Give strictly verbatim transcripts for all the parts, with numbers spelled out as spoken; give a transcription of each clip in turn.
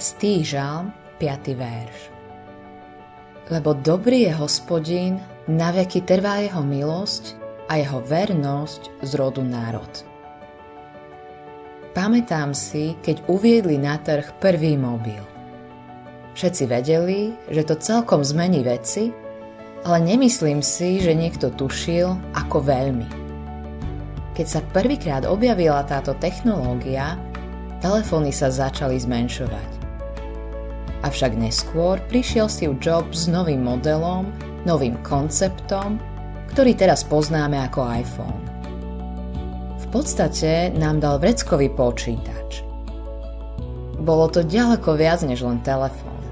Stý žalm, piaty verš. Lebo dobrý je Hospodin, naveky trvá jeho milosť a jeho vernosť z rodu národ. Pamätám si, keď uviedli na trh prvý mobil. Všetci vedeli, že to celkom zmení veci, ale nemyslím si, že niekto tušil, ako veľmi. Keď sa prvýkrát objavila táto technológia, telefóny sa začali zmenšovať. Avšak neskôr prišiel Steve Jobs s novým modelom, novým konceptom, ktorý teraz poznáme ako iPhone. V podstate nám dal vreckový počítač. Bolo to ďaleko viac než len telefón.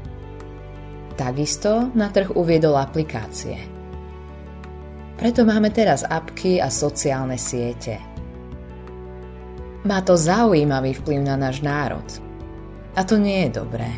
Takisto na trh uviedol aplikácie. Preto máme teraz apky a sociálne siete. Má to zaujímavý vplyv na náš národ. A to nie je dobré.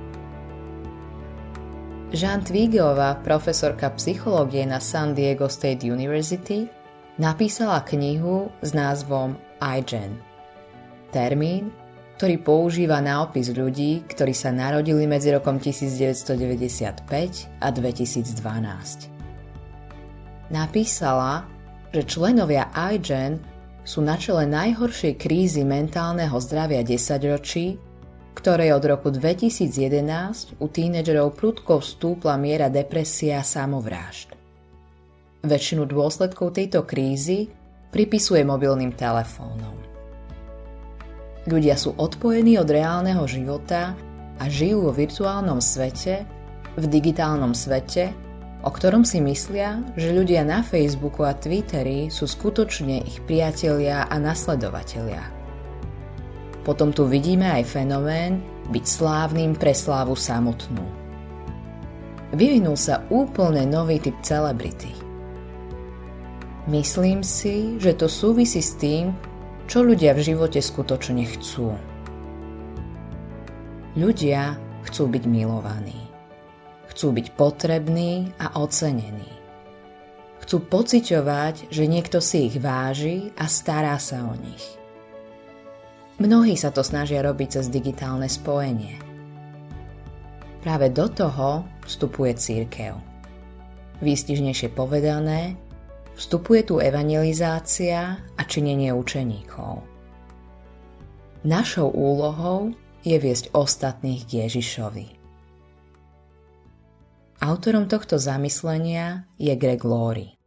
Jean Twiggeová, profesorka psychológie na San Diego State University, napísala knihu s názvom iGen. Termín, ktorý používa na opis ľudí, ktorí sa narodili medzi rokom devätnásťstodeväťdesiatpäť a dvetisícdvanásť. Napísala, že členovia iGen sú na čele najhoršej krízy mentálneho zdravia desaťročí, ktorej od roku dvetisícjedenásť u tínedžerov prudko vstúpla miera depresie a samovrážd. Väčšinu dôsledkov tejto krízy pripisuje mobilným telefónom. Ľudia sú odpojení od reálneho života a žijú vo virtuálnom svete, v digitálnom svete, o ktorom si myslia, že ľudia na Facebooku a Twitteri sú skutočne ich priatelia a nasledovatelia. Potom tu vidíme aj fenomén byť slávnym pre slávu samotnú. Vyvinul sa úplne nový typ celebrity. Myslím si, že to súvisí s tým, čo ľudia v živote skutočne chcú. Ľudia chcú byť milovaní. Chcú byť potrební a ocenení. Chcú pociťovať, že niekto si ich váži a stará sa o nich. Mnohí sa to snažia robiť cez digitálne spojenie. Práve do toho vstupuje cirkev. Výstižnejšie povedané, vstupuje tu evangelizácia a činenie učeníkov. Našou úlohou je viesť ostatných k Ježišovi. Autorom tohto zamyslenia je Greg Laurie.